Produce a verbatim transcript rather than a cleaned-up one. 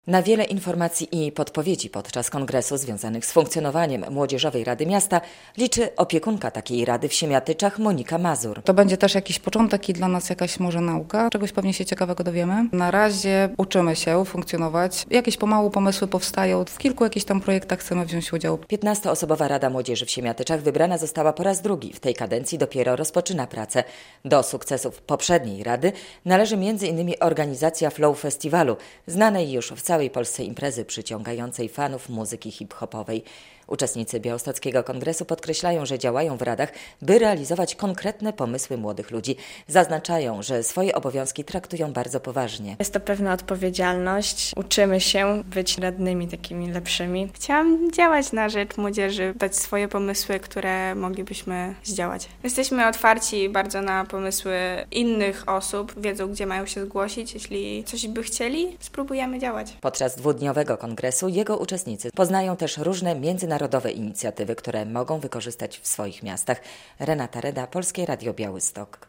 Na wiele informacji i podpowiedzi podczas kongresu związanych z funkcjonowaniem Młodzieżowej Rady Miasta liczy opiekunka takiej rady w Siemiatyczach Monika Mazur. To będzie też jakiś początek i dla nas jakaś może nauka. Czegoś pewnie się ciekawego dowiemy. Na razie uczymy się funkcjonować. Jakieś pomału pomysły powstają. W kilku jakichś tam projektach chcemy wziąć udział. piętnastoosobowa Rada Młodzieży w Siemiatyczach wybrana została po raz drugi. W tej kadencji dopiero rozpoczyna pracę. Do sukcesów poprzedniej rady należy między innymi organizacja Flow Festiwalu, znanej już w całej Polsce imprezy przyciągającej fanów muzyki hip-hopowej. Uczestnicy Białostockiego Kongresu podkreślają, że działają w radach, by realizować konkretne pomysły młodych ludzi. Zaznaczają, że swoje obowiązki traktują bardzo poważnie. Jest to pewna odpowiedzialność. Uczymy się być radnymi takimi lepszymi. Chciałam działać na rzecz młodzieży, dać swoje pomysły, które moglibyśmy zdziałać. Jesteśmy otwarci bardzo na pomysły innych osób. Wiedzą, gdzie mają się zgłosić. Jeśli coś by chcieli, spróbujemy działać. Podczas dwudniowego kongresu jego uczestnicy poznają też różne międzynarodowe inicjatywy, które mogą wykorzystać w swoich miastach. Renata Reda, Polskie Radio Białystok.